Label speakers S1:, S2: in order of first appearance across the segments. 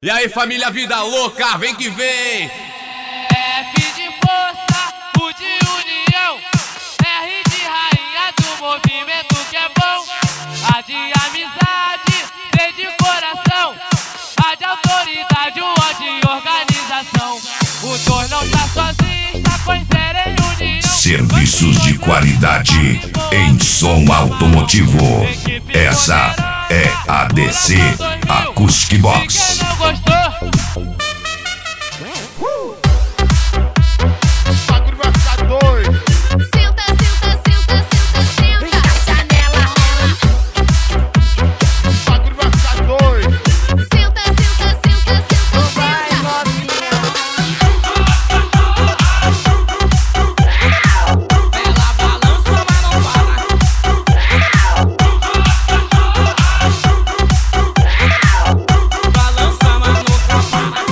S1: E aí, família Vida Louca, vem que vem!
S2: F de força, U de união, R de rainha do movimento que é bom, A de amizade, C de coração, A de autoridade, o O de organização. O dor não tá sozinho, está com zero em união.
S3: Serviços de qualidade em som automotivo. Essa é a DC Acoustic Box.
S2: Quem não gostou?
S4: O bagulho vai ficar doido.
S5: Senta, senta, senta, senta, senta na janela.
S4: O bagulho vai ficar doido.
S5: Senta, senta, senta, senta, senta.
S2: Ela balança, mas não para. Balança, mas nunca para.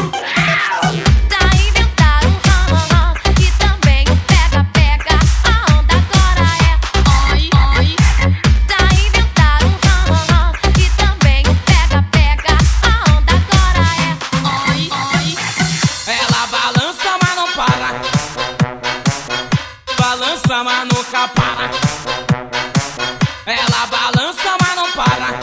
S5: Tá inventando e também o pega-pega. A onda agora é oi, oi. Tá inventando e também o pega-pega. A onda agora é oi, oi.
S2: Ela balança, mas não para. Balança, mas nunca para. Ela balança, mas não para.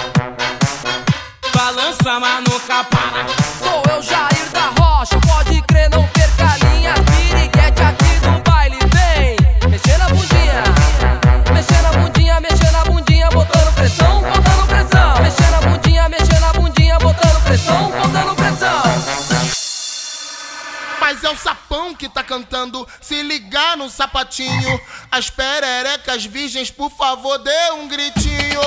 S2: Balança, mas nunca para.
S6: Sou eu, Jair da Rocha, pode crer, não perca a linha. Piriguete aqui no baile, vem mexer na bundinha. Mexer na bundinha, mexer na bundinha, botando pressão, botando pressão. Mexer na bundinha, botando pressão, botando pressão.
S4: Mas é o sapão que tá cantando. Se ligar no sapatinho. As pererecas virgens, por favor, dê um gritinho.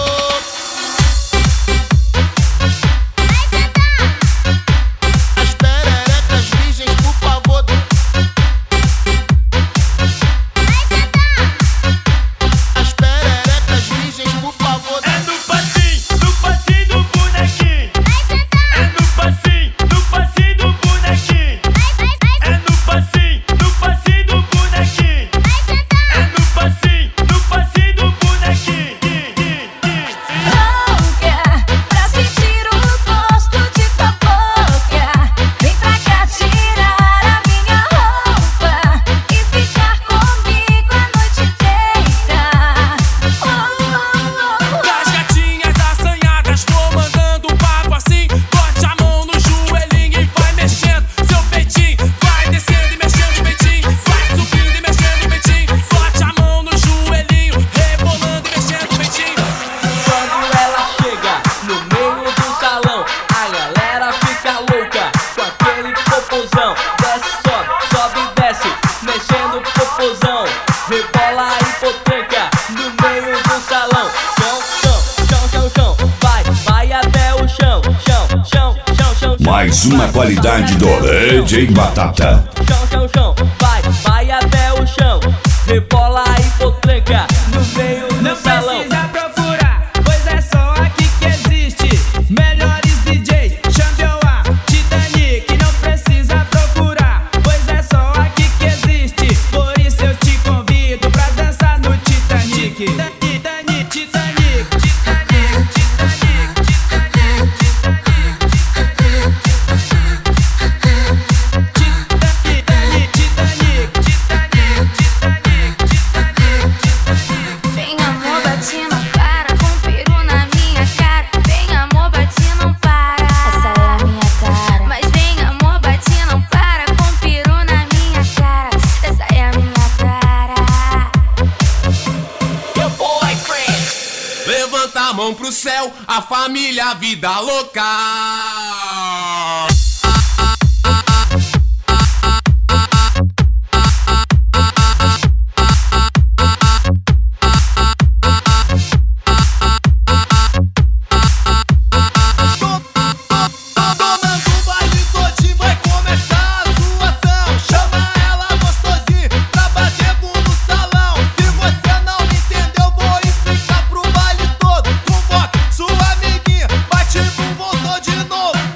S4: As pererecas virgens, por favor. As pererecas virgens, por favor.
S7: É no passinho do bonequinho. É no passinho do bonequinho. É no passinho do bonequinho. É no passinho do bonequinho.
S5: Louca, pra sentir o gosto de tua boca. Vem pra cá tirar a minha roupa e ficar comigo a noite inteira.
S2: Das gatinhas assanhadas, vou mandando um papo assim. Bote a mão no joelhinho e vai mexendo seu peitinho. Vai descendo e mexendo o peitinho. Vai subindo e mexendo o peitinho. Bote a mão no joelhinho, rebolando e mexendo o peitinho.
S6: Quando ela chega no meio do salão, a galera fica louca com aquele popozão. Desce, sobe e desce, mexendo o popozão. Rebola e potranca no meio do salão. Chão, vai até o chão. Chão.
S3: Mais uma qualidade do DJ Batata.
S6: Chão, vai até o chão. Rebola e potranca no meio do
S7: Não
S6: salão.
S7: precisa procurar, pois é só aqui que existe. Melhores DJs, Champion, Titanic. Não precisa procurar, pois é só aqui que existe. Por isso eu te convido pra dançar no Titanic.
S5: Vem amor, bate, não para, com peru na minha cara. Vem amor, bate, não para, essa é a minha cara. Mas vem amor, bate, não para, com peru na minha cara. Essa é a minha cara.
S1: Levanta a mão pro céu, a família Vida Louca!
S4: Tomando o baile todinho, vai começar a zoação. Chama ela gostosinha pra bater bum no salão. Se você não entendeu, vou explicar pro baile todo. Convoca sua amiguinha, bate bum, voltou de novo.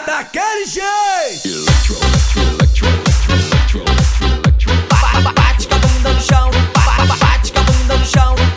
S8: daquele jeito.
S4: Bate com a bunda no chão, bate com a bunda no chão.